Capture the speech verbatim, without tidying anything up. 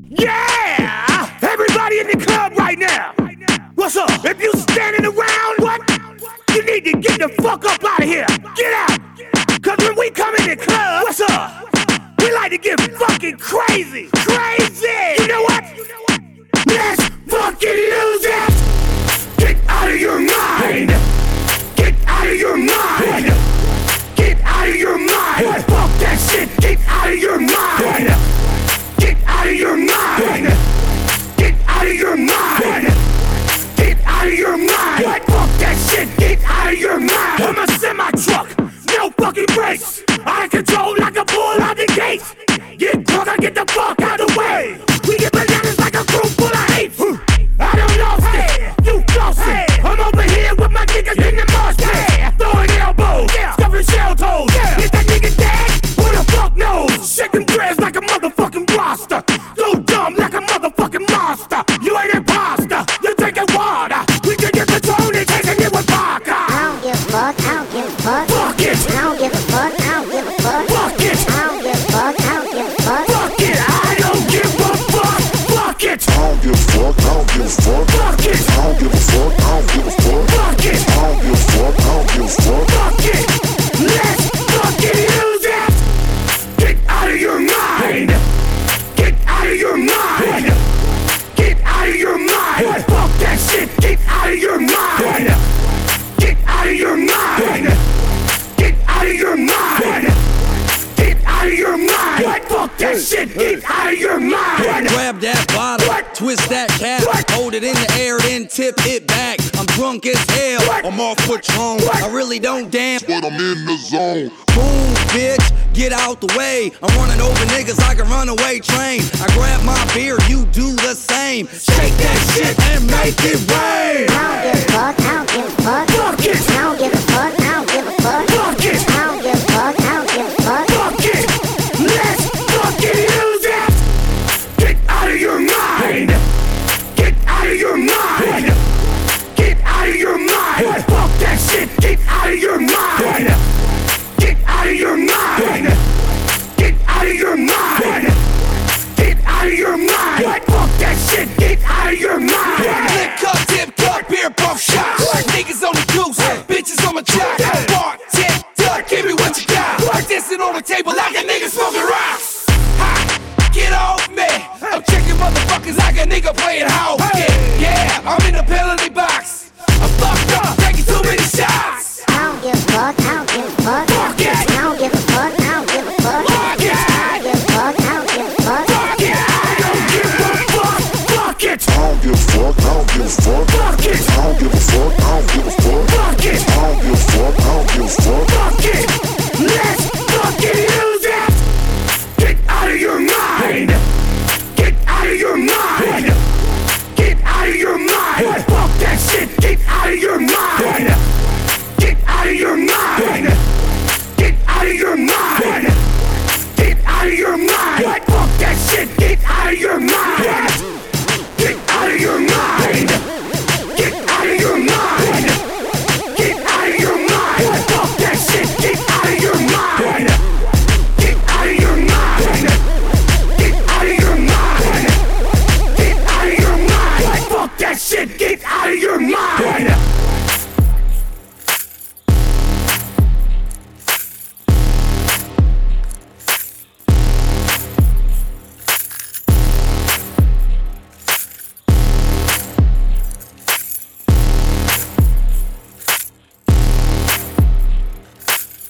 Yeah! Everybody in the club right now. What's up? If you standing around, what? You need to get the fuck up out of here. Get out. Cause when we come in the club, what's up? We like to get fucking crazy. Crazy! You know what? Let's fucking lose it! Get out of your mind! Get out of your mind! Get out of your mind! Fuck that shit! Get out of your mind! Get out of your mind! Get out of your mind! Get out of your mind! Fuck that shit! Get out of your mind! I'm a semi-truck, no fucking brakes. Out of control like a bull out the gates. Get drunk, I get the fuck out of the way. We get bananas like a crew full of apes. I don't lost it, you lost it. I'm over here with my niggas in the mosh pit. Throwing elbows, stuffing shell toes. Is that nigga dead? Who the fuck knows? Shaking dreads like a motherfucking roster. So dumb like a motherfucking monster. You ain't imposter, you taking water. We can get the tone and taking it with vodka. I don't give a fuck, I don't give a fuck. Fuck it. I don't give a fuck, I don't give a fuck. Fuck it. I don't give a fuck, I don't give a fuck. Fuck it. I don't give a fuck. Fuck it. I don't give a fuck, I don't give a fuck. Fuck it. I don't give a fuck, I don't give a fuck. Fuck it. I don't give a fuck, I don't give a fuck. Fuck it. Let's fucking lose it. Get out of your mind. Get out of your mind. Get out of your mind. Fuck that shit. Get out of your mind. Get out of your mind. Get out of your mind. Get out of your mind. Fuck that shit. Get out of your mind. Grab that bottle, What? twist that cap, What? hold it in the air, then tip it back. I'm drunk as hell, What? I'm off Patron. What? I really don't dance, But I'm in the zone. boom, bitch, get out the way. I'm running over niggas like a runaway train. I grab my beer, you do the same. Shake that shit and make it rain. I don't give a fuck, I don't give a fuck. Fuck it. I don't give a fuck, I don't give a fuck. Fuck it. I don't give a fuck, I don't give a fuck. Fuck it! Let's fucking lose it! Get out of your mind! Get out of your mind! Get out of your mind! Fuck that shit! Get out of your mind! Get out of your mind! Get out of your mind! Get out of your mind! Fuck that shit! Get out of your mind! Lip cup, tip cup, beer pump shots. Niggas on the goose, bitches on my jock. Bar, tip, duck, give me what you got. Dancing on the table like a nigga smoking rocks. Ha, get off me. I'm checking motherfuckers like a nigga playing house. Yeah, yeah, I'm in the penalty box. I'm fucked up, taking too many shots. I don't give a fuck, I don't give a fuck. Fuck it. I don't give a fuck, I don't give a fuck. Fuck it. I don't give a fuck, I don't give a fuck. Fuck it! I don't give a fuck! Fuck it! I don't give a fuck, I don't give a fuck. Fuck it! I don't give a fuck, I don't give a fuck. Fuck it! I don't give a fuck, I don't give a fuck.